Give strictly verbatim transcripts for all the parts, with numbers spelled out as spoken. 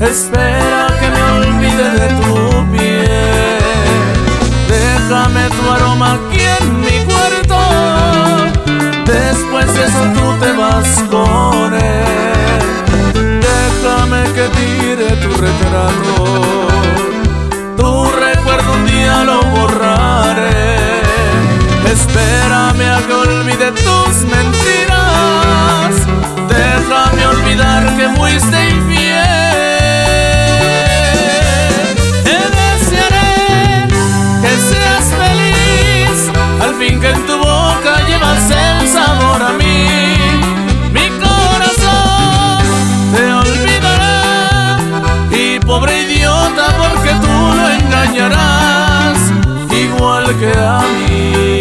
espera que me olvide de tu piel. Déjame tu aroma aquí en mi cuarto, después de eso tú te vas con él. Déjame que tire tu retrato, tu recuerdo un día lo borraré. Espérame a que olvide tus mentiras, déjame olvidar que fuiste infiel. Te desearé que seas feliz, al fin que en tu boca llevas el sabor a mí. Mi corazón te olvidará, y pobre idiota porque tú lo engañarás igual que a mí.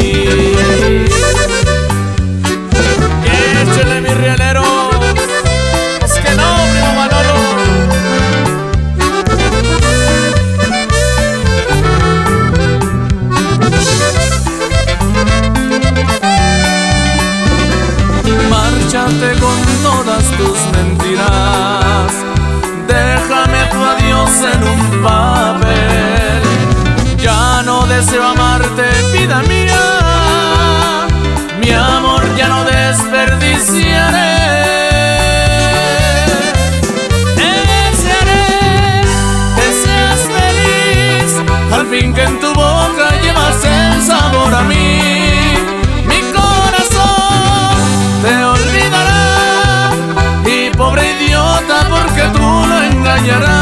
Échale mi rielero, es que no, primo Manolo. Márchate con todas tus mentiras, déjame tu adiós en un papel. Ya no deseo amarte, vida mía, mi amor ya no desperdiciaré. Te desearé que seas feliz, al fin que en tu boca llevas el sabor a mí. Mi corazón te olvidará, y pobre idiota porque tú lo engañarás